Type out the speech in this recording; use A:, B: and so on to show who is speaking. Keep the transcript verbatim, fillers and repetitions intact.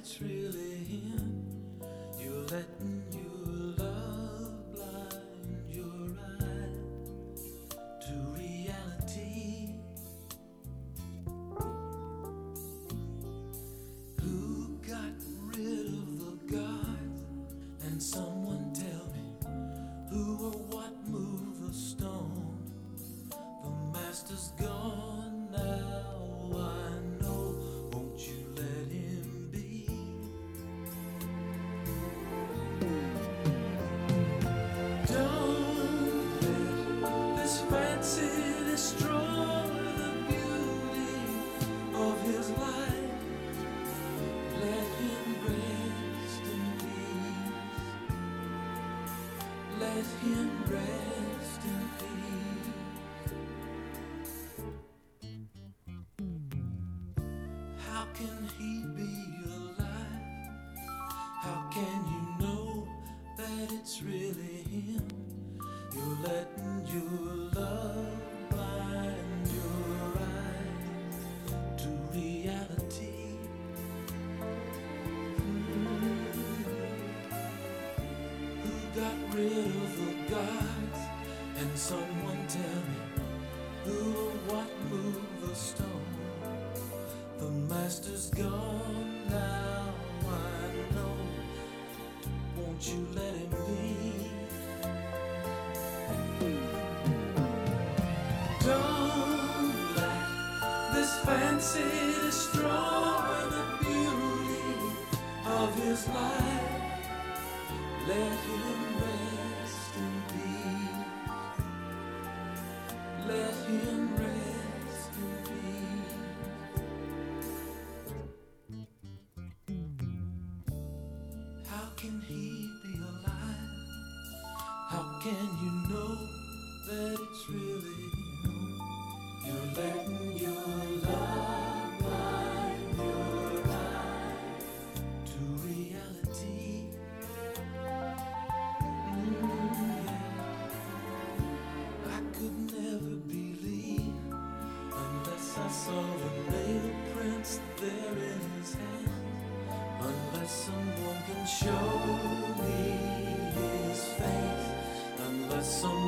A: it's really him. You're letting your love blind your eye to reality. Who got rid of the gods? And someone tell me who or what moved the stone. The master's gone now, I know. Won't you let him be? Don't let this fancy destroy the beauty of his life. Let him rest in peace. Let him rest in peace. How can he be alive? How can you know that it's really him? You're letting your love blind your eyes to reality. Who got rid of the gods? And someone tell me who or what moved the stone. The master's gone now, I know. Won't you let him be? Don't let this fancy destroy the beauty of his life. Let him rest in peace. Let him rest in peace. How can he be alive? How can you know that it's really him? You're letting your love blind your eye to reality. I could never believe unless I saw the nail prints there in his hand. Unless someone can show me his face. Unless someone